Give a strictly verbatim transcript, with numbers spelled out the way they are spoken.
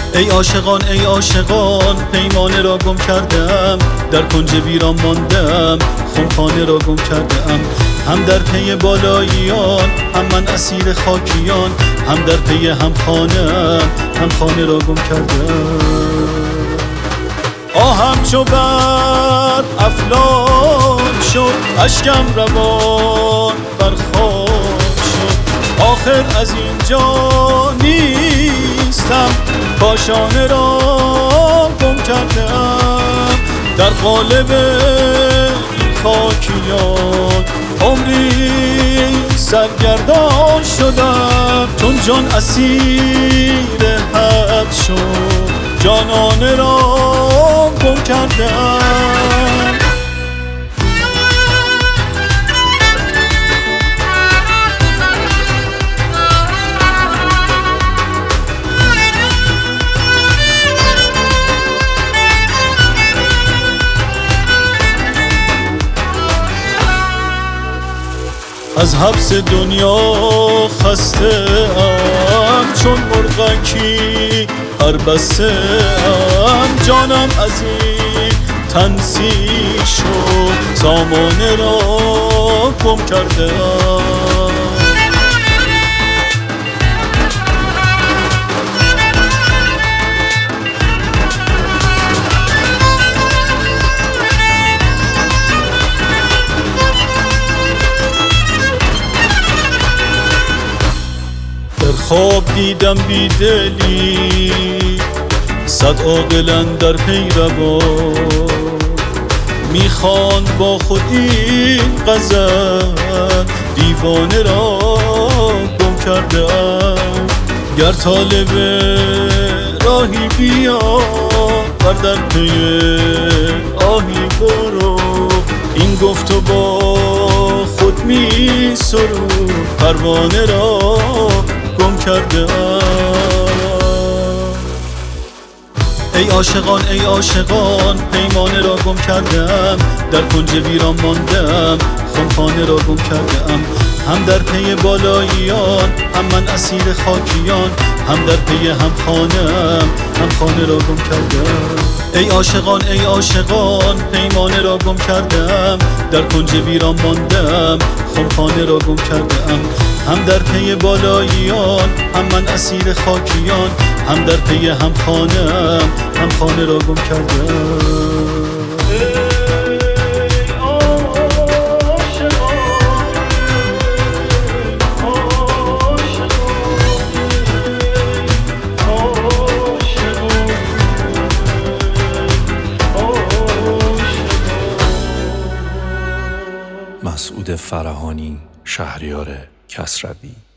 ای عاشقان ای عاشقان پیمانه را گم کردم، در کنج ویران ماندم، خمخانه را گم کردم. هم در پی بالاییان، هم من اسیر خاکیان، هم در پی هم خانم، هم خانه را گم کردم. آهم چو برق افلاک شد، اشکم روان بر خاک شد. آخر از اینجا نیستم، کاشانه را گم کردم. در قالب این خاکیان عمری سرگردان شدم، چون جان اسیر حد شد، جانانه را گم کردم. از حبس دنیا خسته ام، چون مرغکی پر بسته ام. جانم از این تنسی شد، سامانه را گم کرده ام. خواب دیدم بیدلی، صد عاقل اندر پیروان، میخواند با خود این غزل، دیوانه را گم کرده ام. گر طالب راهی بیا، ور در پی آهی برو، این گفت و با خود می سرود، پروانه را گم کرده ام. ای عاشقان ای عاشقان پیمانه را گم کردم، در کنج ویران ماندم، خمخانه را گم کردم. هم در پی بالاییان، هم من اسیر خاکیان، هم در پی هم خانم، هم خانه را گم کردم. ای عاشقان ای عاشقان پیمانه را گم کردم، در کنج ویران ماندم، خمخانه را گم کردم. هم در پی بالاییان، هم من اسیر خاکیان، هم در پی هم خانم، هم خانه را گم کردم. مسعود فرهانی، شهریار کسروی.